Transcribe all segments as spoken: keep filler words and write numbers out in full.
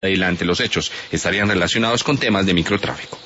adelante. Los hechos estarían relacionados con temas de microtráfico.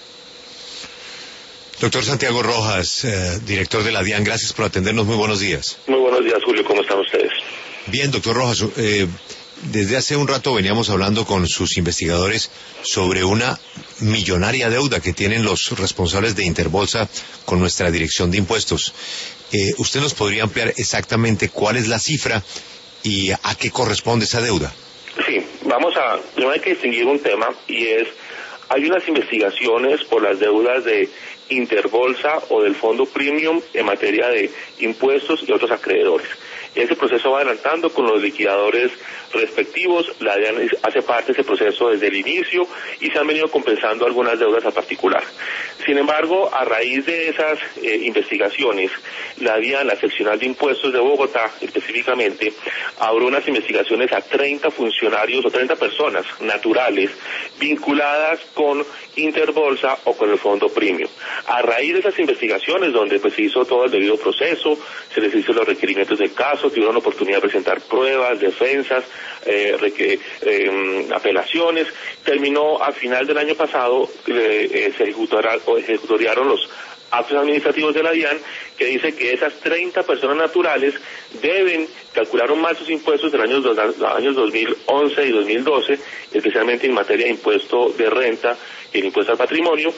Doctor Santiago Rojas, eh, director de la DIAN, gracias por atendernos. Muy buenos días. Muy buenos días, Julio. ¿Cómo están ustedes? Bien, doctor Rojas. Eh, desde hace un rato veníamos hablando con sus investigadores sobre una millonaria deuda que tienen los responsables de Interbolsa con nuestra Dirección de Impuestos. Eh, ¿Usted nos podría ampliar exactamente cuál es la cifra y a qué corresponde esa deuda? Sí, vamos a... No hay que distinguir un tema, y es... Hay unas investigaciones por las deudas de Interbolsa o del Fondo Premium en materia de impuestos y otros acreedores. Ese proceso va adelantando con los liquidadores respectivos. La DIAN hace parte de ese proceso desde el inicio y se han venido compensando algunas deudas a particular. Sin embargo, a raíz de esas eh, investigaciones, la DIAN, la seccional de impuestos de Bogotá específicamente, abrió unas investigaciones a treinta funcionarios o treinta personas naturales vinculadas con Interbolsa o con el Fondo Premium. A raíz de esas investigaciones, donde pues se hizo todo el debido proceso, se les hizo los requerimientos del caso, tuvieron la oportunidad de presentar pruebas, defensas, eh, reque, eh, apelaciones, terminó a final del año pasado, eh, eh, se ejecutará, o ejecutoriaron los actos administrativos de la DIAN, que dice que esas treinta personas naturales deben, calcularon mal sus impuestos de los años, los años dos mil once y dos mil doce, especialmente en materia de impuesto de renta y el impuesto al patrimonio,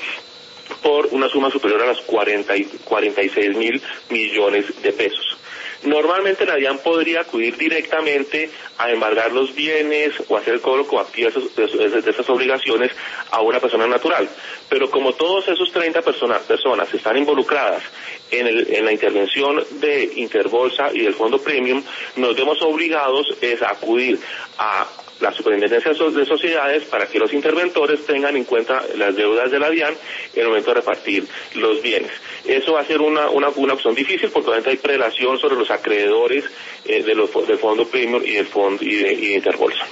por una suma superior a los cuarenta y, cuarenta y seis mil millones de pesos. Normalmente la DIAN podría acudir directamente a embargar los bienes o hacer el cobro coactivo de esas obligaciones a una persona natural. Pero como todos esos treinta personas, personas están involucradas en, el, en la intervención de Interbolsa y del Fondo Premium, nos vemos obligados es a acudir a la Superintendencia de Sociedades para que los interventores tengan en cuenta las deudas de la DIAN en el momento de repartir los bienes. Eso va a ser una, una, una opción difícil porque obviamente hay prelación sobre los acreedores eh, de los, del Fondo Premium y del Fondo y de, y de Interbolsa.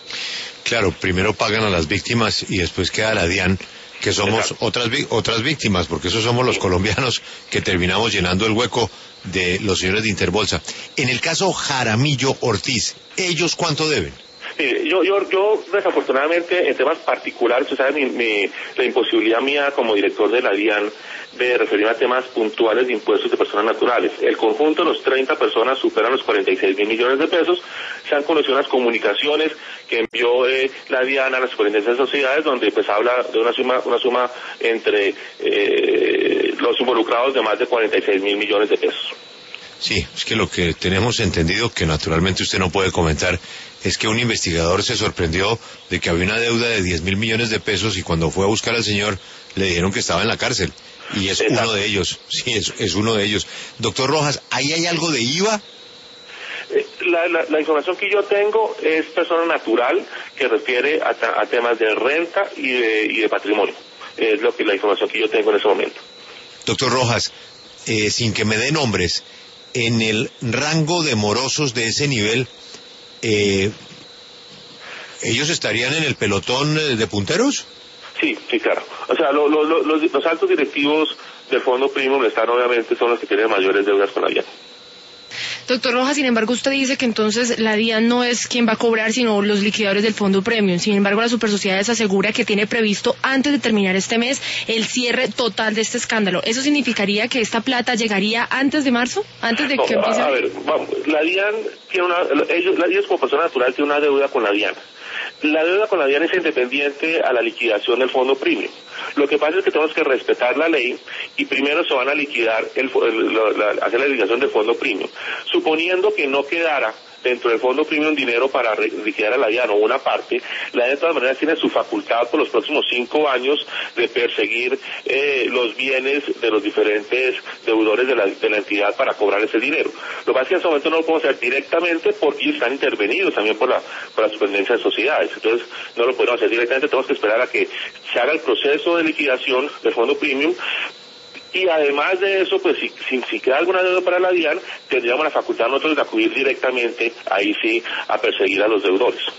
Claro, primero pagan a las víctimas y después queda la DIAN, que somos otras otras víctimas, porque esos somos los colombianos que terminamos llenando el hueco de los señores de Interbolsa. En el caso Jaramillo Ortiz, ¿ellos cuánto deben? Mire, yo, yo, yo desafortunadamente en temas particulares, usted sabe mi, mi, la imposibilidad mía como director de la DIAN de referirme a temas puntuales de impuestos de personas naturales. El conjunto de los treinta personas superan los cuarenta y seis mil millones de pesos. Se han conocido unas comunicaciones que envió eh, la DIAN a la Superintendencia de Sociedades, donde pues habla de una suma, una suma entre eh, los involucrados de más de cuarenta y seis mil millones de pesos. Sí, es que lo que tenemos entendido, que naturalmente usted no puede comentar, es que un investigador se sorprendió de que había una deuda de diez mil millones de pesos y cuando fue a buscar al señor le dijeron que estaba en la cárcel. Y es Exacto. uno de ellos, sí, es, es uno de ellos. Doctor Rojas, ¿ahí hay algo de I V A? La, la, la información que yo tengo es persona natural que refiere a, a temas de renta y de, y de patrimonio. Es lo que la información que yo tengo en ese momento. Doctor Rojas, eh, sin que me dé nombres, en el rango de morosos de ese nivel, eh, ¿ellos estarían en el pelotón de punteros? Sí, sí, claro. O sea, lo, lo, lo, los, los altos directivos del Fondo Premium están obviamente son los que tienen mayores deudas con la DIAN. Doctor Rojas, sin embargo, usted dice que entonces la DIAN no es quien va a cobrar, sino los liquidadores del Fondo Premium. Sin embargo, la Supersociedades asegura que tiene previsto, antes de terminar este mes, el cierre total de este escándalo. ¿Eso significaría que esta plata llegaría antes de marzo? ¿Antes de no, que empiece? A, a ver, vamos, la DIAN tiene una... Ellos, ellos como persona natural tiene una deuda con la DIAN. La deuda con la DIAN es independiente a la liquidación del Fondo Premium. Lo que pasa es que tenemos que respetar la ley y primero se van a liquidar, el, el, la, la, hacer la liquidación del Fondo Premium. Suponiendo que no quedara dentro del Fondo Premium dinero para liquidar a la DIAN o una parte, la DIAN de todas maneras tiene su facultad por los próximos cinco años de perseguir eh, los bienes de los diferentes deudores de la, de la entidad para cobrar ese dinero. Lo que pasa es que en ese momento no lo podemos hacer directamente porque ellos están intervenidos también por la, por la Superintendencia de Sociedades. Entonces no lo podemos hacer directamente, tenemos que esperar a que se haga el proceso de liquidación del Fondo Premium. Y además de eso, pues si, si, si queda alguna deuda para la DIAN, tendríamos la facultad nosotros de acudir directamente, ahí sí, a perseguir a los deudores.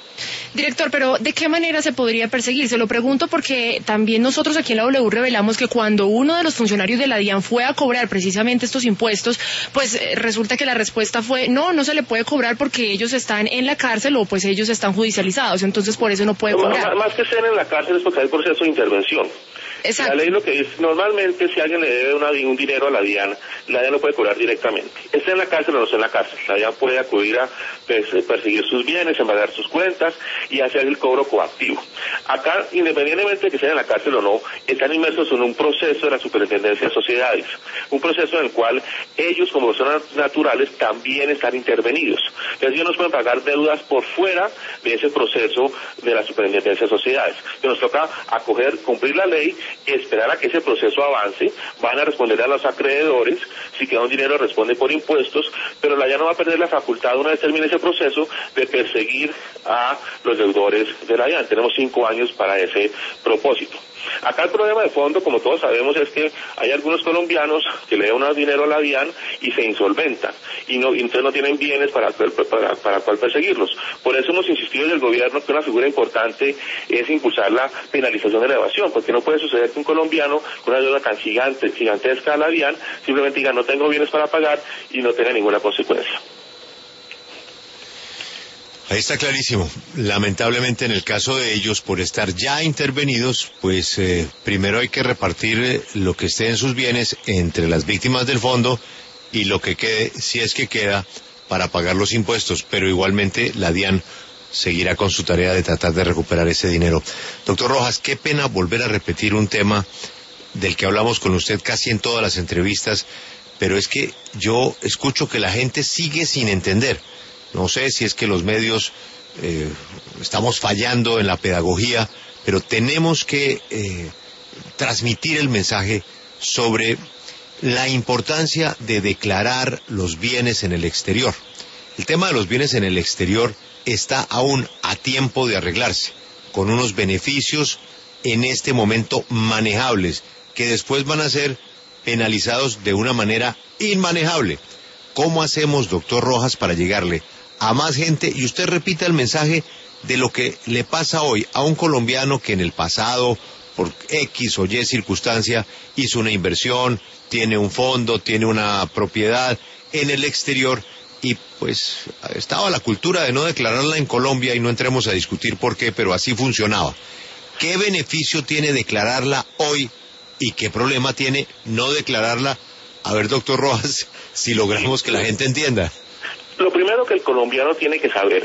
Director, pero ¿de qué manera se podría perseguir? Se lo pregunto porque también nosotros aquí en la W revelamos que cuando uno de los funcionarios de la DIAN fue a cobrar precisamente estos impuestos, pues eh, resulta que la respuesta fue no, no se le puede cobrar porque ellos están en la cárcel o pues ellos están judicializados, entonces por eso no puede cobrar. Más, más que estén en la cárcel es porque hay proceso de intervención. Exacto. La ley lo que dice, normalmente si alguien le debe una, un dinero a la DIAN, la DIAN lo puede cobrar directamente. Esté en la cárcel o no esté en la cárcel. La DIAN puede acudir a pues, perseguir sus bienes, embargar sus cuentas y hacer el cobro coactivo. Acá, independientemente de que estén en la cárcel o no, están inmersos en un proceso de la Superintendencia de Sociedades. Un proceso en el cual ellos, como personas naturales, también están intervenidos. Entonces ellos nos pueden pagar deudas por fuera de ese proceso de la Superintendencia de Sociedades. Entonces nos toca acoger, cumplir la ley, esperar a que ese proceso avance, van a responder a los acreedores, si queda un dinero responde por impuestos, pero la DIAN no va a perder la facultad una vez termine ese proceso de perseguir a los deudores de la DIAN. Tenemos cinco años para ese propósito. Acá el problema de fondo, como todos sabemos, es que hay algunos colombianos que le dan dinero a la DIAN y se insolventan, y, no, y entonces no tienen bienes para, para, para cuál perseguirlos. Por eso hemos insistido desde el gobierno que una figura importante es impulsar la penalización de la evasión, porque no puede suceder que un colombiano con una deuda tan gigante, gigantesca a la DIAN simplemente diga no tengo bienes para pagar y no tenga ninguna consecuencia. Ahí está clarísimo. Lamentablemente en el caso de ellos, por estar ya intervenidos, pues eh, primero hay que repartir eh, lo que esté en sus bienes entre las víctimas del fondo y lo que quede, si es que queda, para pagar los impuestos. Pero igualmente la DIAN seguirá con su tarea de tratar de recuperar ese dinero. Doctor Rojas, qué pena volver a repetir un tema del que hablamos con usted casi en todas las entrevistas, pero es que yo escucho que la gente sigue sin entender. No sé si es que los medios eh, estamos fallando en la pedagogía, pero tenemos que eh, transmitir el mensaje sobre la importancia de declarar los bienes en el exterior. El tema de los bienes en el exterior está aún a tiempo de arreglarse, con unos beneficios en este momento manejables, que después van a ser penalizados de una manera inmanejable. ¿Cómo hacemos, doctor Rojas, para llegarle a más gente? Y usted repita el mensaje de lo que le pasa hoy a un colombiano que en el pasado, por X o Y circunstancia, hizo una inversión, tiene un fondo, tiene una propiedad en el exterior y pues estaba la cultura de no declararla en Colombia y no entremos a discutir por qué, pero así funcionaba. ¿Qué beneficio tiene declararla hoy y qué problema tiene no declararla? A ver, doctor Rojas, si logramos que la gente entienda. Lo primero que el colombiano tiene que saber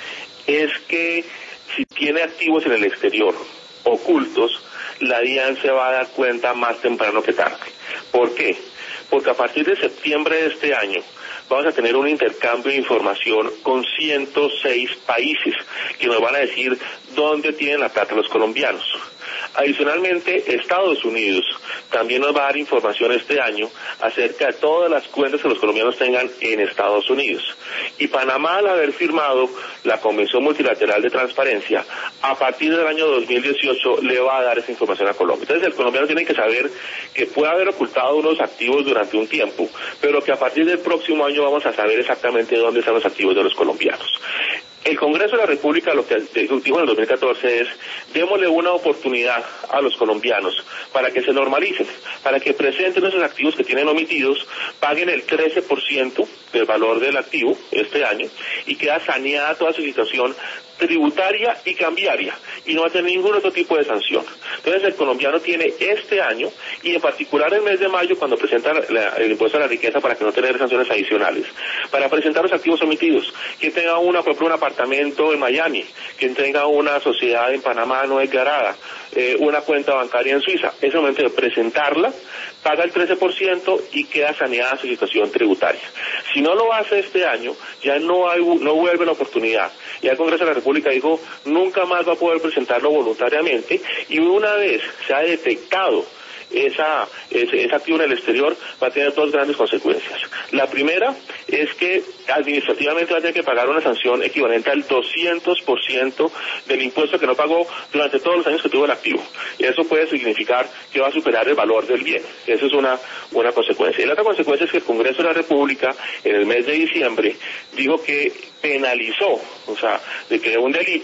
es que si tiene activos en el exterior ocultos, la DIAN se va a dar cuenta más temprano que tarde. ¿Por qué? Porque a partir de septiembre de este año vamos a tener un intercambio de información con ciento seis países que nos van a decir dónde tienen la plata los colombianos. Adicionalmente, Estados Unidos también nos va a dar información este año acerca de todas las cuentas que los colombianos tengan en Estados Unidos. Y Panamá, al haber firmado la Convención Multilateral de Transparencia, a partir del año dos mil dieciocho le va a dar esa información a Colombia. Entonces el colombiano tiene que saber que puede haber ocultado unos activos durante un tiempo, pero que a partir del próximo año vamos a saber exactamente dónde están los activos de los colombianos. El Congreso de la República lo que dijo en el dos mil catorce es, démosle una oportunidad a los colombianos para que se normalicen, para que presenten esos activos que tienen omitidos, paguen el trece por ciento del valor del activo este año y queda saneada toda su situación tributaria y cambiaria y no va a tener ningún otro tipo de sanción. Entonces el colombiano tiene este año y en particular el mes de mayo cuando presenta la, el impuesto a la riqueza para que no tener sanciones adicionales, para presentar los activos omitidos, quien tenga una, por ejemplo, un apartamento en Miami, quien tenga una sociedad en Panamá no declarada, eh, una cuenta bancaria en Suiza, es el momento de presentarla, paga el trece por ciento y queda saneada su situación tributaria. Si no lo hace este año, ya no hay, no vuelve la oportunidad. Ya el Congreso de la República dijo, nunca más va a poder presentarlo voluntariamente, y una vez se ha detectado esa, ese, ese activo en el exterior, va a tener dos grandes consecuencias. La primera es que administrativamente va a tener que pagar una sanción equivalente al doscientos por ciento del impuesto que no pagó durante todos los años que tuvo el activo. Eso puede significar que va a superar el valor del bien. Esa es una, una consecuencia. Y la otra consecuencia es que el Congreso de la República, en el mes de diciembre, dijo que penalizó, o sea, de que un delito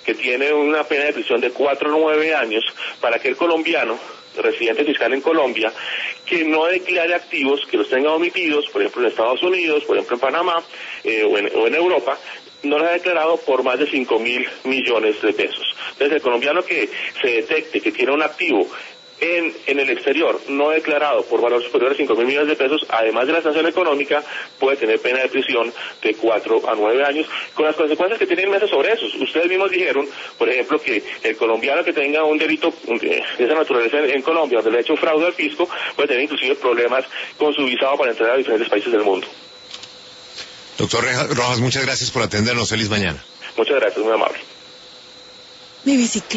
que tiene una pena de prisión de cuatro a nueve años para aquel colombiano residente fiscal en Colombia que no declare activos, que los tenga omitidos, por ejemplo en Estados Unidos, por ejemplo en Panamá eh, o, en, o en Europa, no lo ha declarado por más de cinco mil millones de pesos. Entonces el colombiano que se detecte que tiene un activo En, en el exterior, no declarado por valor superior a cinco mil millones de pesos, además de la sanción económica, puede tener pena de prisión de cuatro a nueve años, con las consecuencias que tienen meses sobre esos. Ustedes mismos dijeron, por ejemplo, que el colombiano que tenga un delito de esa naturaleza en, en Colombia, donde le ha hecho fraude al fisco, puede tener inclusive problemas con su visado para entrar a diferentes países del mundo. Doctor Rojas, muchas gracias por atendernos. Feliz mañana. Muchas gracias, muy amable. Mi bicicleta.